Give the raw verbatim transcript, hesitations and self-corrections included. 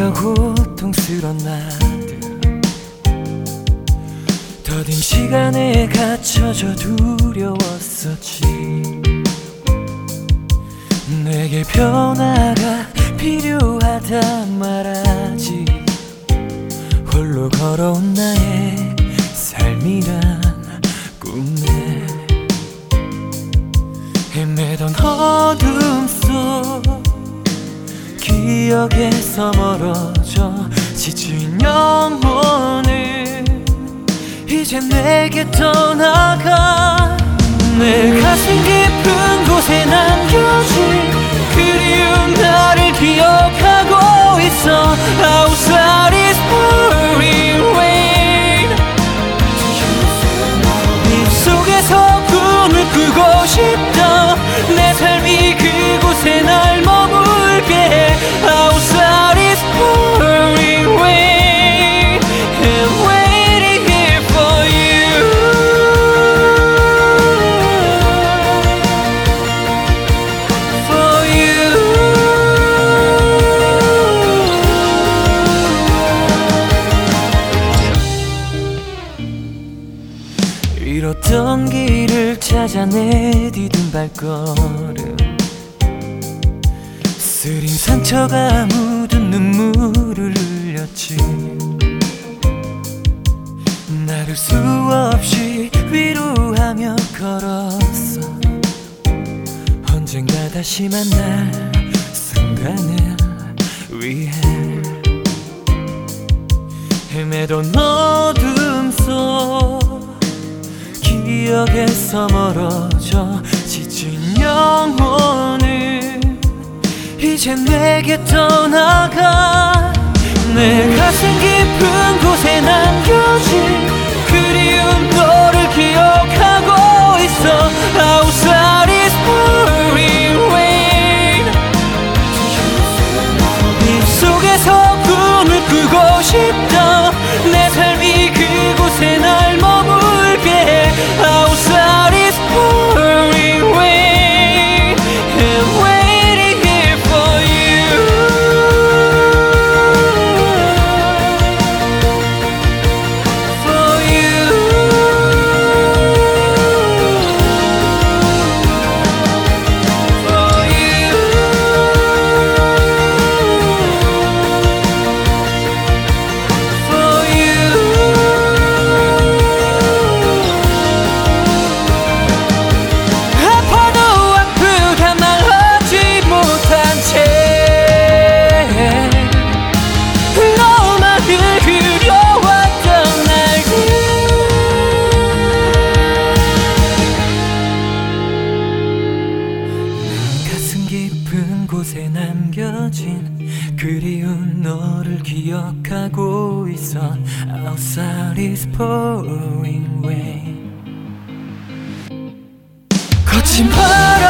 너무나 고통스런 나들 더딘 시간에 갇혀져 두려웠었지. 내게 변화가 필요하단 말하지. 홀로 걸어온 나의 삶이란 꿈에 헤매던 어둠 속 기억에서 멀어져 지친 영혼을 이제 내게 떠나가. 내 가슴 깊은 곳에 남겨진 그리운 나를 기억하고 있어. Outside is pouring rain. 입속에서 꿈을 꾸고 싶다. 내 삶이 그곳에 날 머물게 해. Outside is pouring rain and waiting here for you. For you. 잃었던 길을 찾아 내디딘 발걸음 쓰린 상처가 묻은 눈물을 흘렸지. 나를 수없이 위로하며 걸었어. 언젠가 다시 만날 순간을 위해 헤매던 어둠 속 기억에서 멀어져 지친 영혼을 이제 내게 떠나가. 내 가슴 깊은 곳에 남겨진 그리운 너를 기억하고 있어. Outside is pouring rain. 입속에서 꿈을 꾸고 싶다. 내 삶이 그곳에 날 머물게 해. Outside is pouring rain and waiting here for you. For you. For you. For you. 아파도 아프다 말하지 못한 채 너만을 그려왔던 날들. 내 가슴 깊은 곳에 남겨진 그리운 너를 기억하고 있어. Outside is pouring rain. 거친 바람